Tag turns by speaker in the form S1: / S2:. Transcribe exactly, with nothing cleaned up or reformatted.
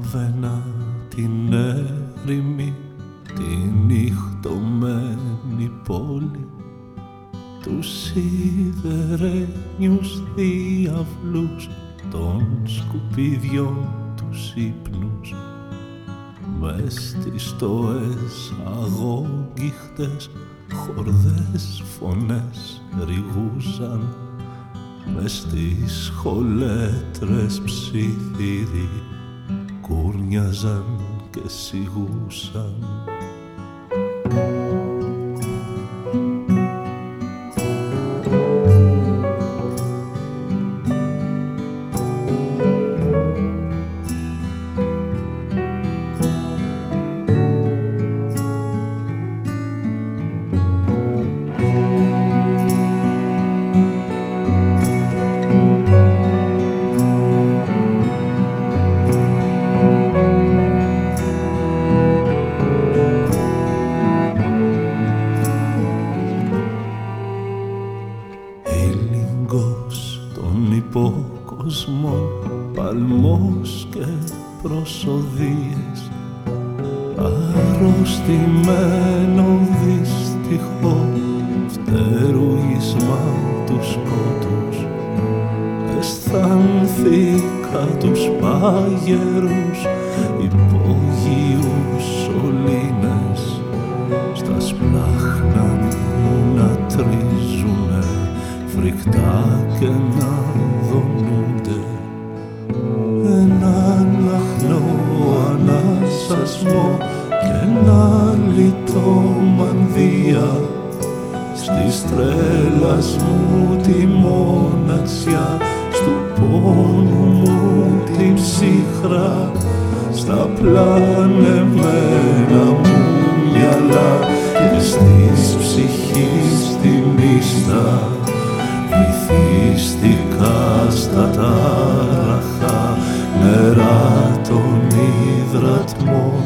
S1: Ανάβαινα την έρημη, την νυχτωμένη πόλη, τους σιδερένιους διαβλούς των σκουπιδιών τους ύπνους, μες στις στοές αγόγγιχτες χορδές φωνές ρηγούσαν, μες στις χολέτρες ψιθύροι κούρνιαζαν και σιγούσαν. Αρρωστημένο δυστυχό φτερούγισμα του σκότους, αισθάνθηκα τους πάγερους υπόγειους σωλήνες στα σπλάχνα μου να τρίζουνε φρικτά και να δονούνται έναν αχνό ανάσασμο και ένα λιτό μανδύα στις τρέλας μου τη μοναξιά, στου πόνου μου την ψυχρά, στα πλανεμένα μου μυαλά και στις ψυχής τη νύστα βυθίστηκα στα τάραχα νερά των υδρατμών.